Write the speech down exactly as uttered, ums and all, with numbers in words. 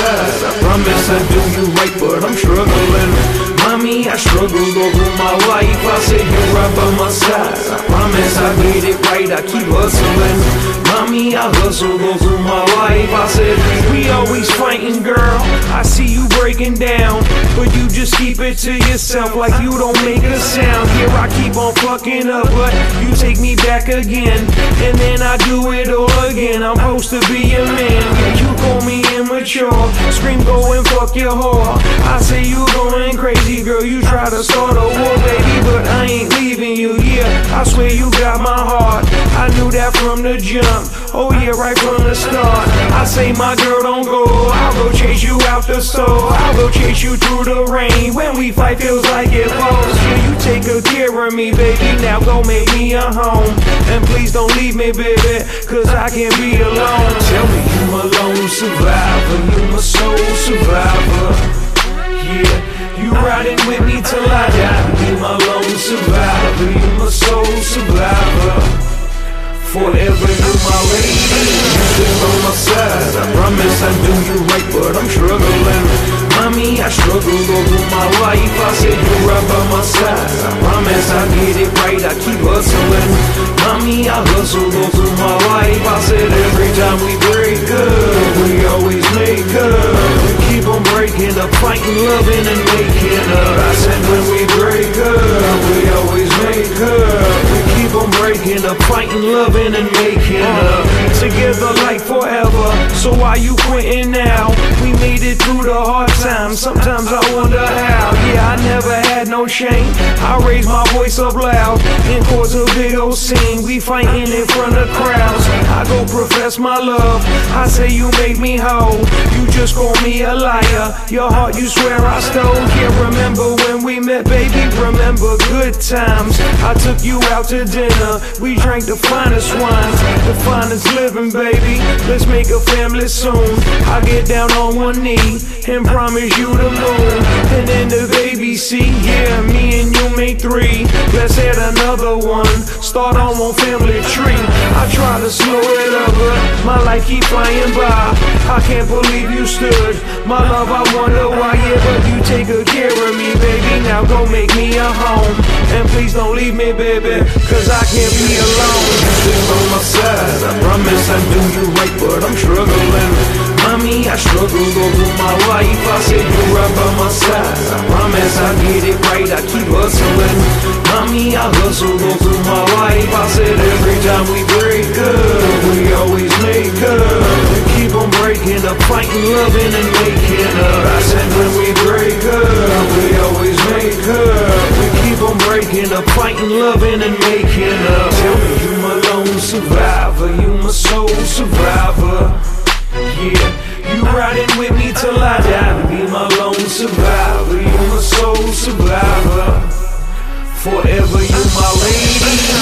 side. I promise I do you right, but I'm struggling. Mommy, I struggled over my life. I said you're right by my side. I promise I get it right, I keep hustling. Mommy, I hustled over my life. I said we always fighting, girl. I see you breaking down, but you just keep it to yourself like you don't make a sound. Here I keep on fucking up, but you take me back again, and then I do it all again. I'm supposed to be a man, yeah, you call me immature. Scream, go and fuck your whore. I say you going crazy, girl, you try to start a war, baby, but I ain't leaving you, yeah, I swear you got my heart. I knew that from the jump, oh yeah, right from the start. I say my girl don't go, I'll go chase you out the store. I'll go chase you through the rain. When we fight feels like it falls. Yeah, you take good care of me, baby, now go make me a home. And please don't leave me, baby, cause I can't be alone. Tell me you my lone survivor, you my soul survivor. Yeah, you riding with me till I die. You my lone survivor, you my soul survivor. Forever you my lady, you still on my side. I promise I do you right, but I'm struggling. Mommy, I struggled over my life. I said you're right by my side. I promise I get it right, I keep hustling. Mommy, I hustled over my life. I said every time we break up, we always make up. We keep on breaking up, fighting, loving, and making up. I said when we break up, we always make up. We keep on breaking up, fighting, loving, and making up. Together like forever, so why you quitting now? We made it through the hard times, sometimes I wonder how. Yeah, I never had no shame, I raised my voice up loud and cause a big old scene. We fighting in front of crowds, I go profess my love. I say you make me whole, you just call me a liar. Your heart you swear I stole. Yeah, remember when we met, baby, remember good times. I took you out to dinner, we drank the finest wines, the finest living, baby. Let's make a family soon. I get down on one knee and promise you the moon, and then the baby seat. Yeah, me and you make three. Let's add another one, start on one family tree. I try to slow it up, but my life keep flying by. I can't believe you stood my love, I wonder why. Yeah, but you take good care of me, baby, now go make me a home. And please don't leave me, baby, cause I can't be alone. You still on my side, I promise I do you right, but I'm struggling. Mommy, I struggled over my life. I said you're right by my side. I promise I get it right, I keep hustling. Mommy, I hustled over my life. I said every time we break up, we always make up. We keep on breaking up, fighting, loving, and making up. I said when we break up, we always make up. We keep on breaking up, fighting, loving, and making up. Tell me you my lone survivor, you my soul survivor. Yeah, you riding with me till I die. Be my lone survivor, you my soul survivor. Forever you my lady.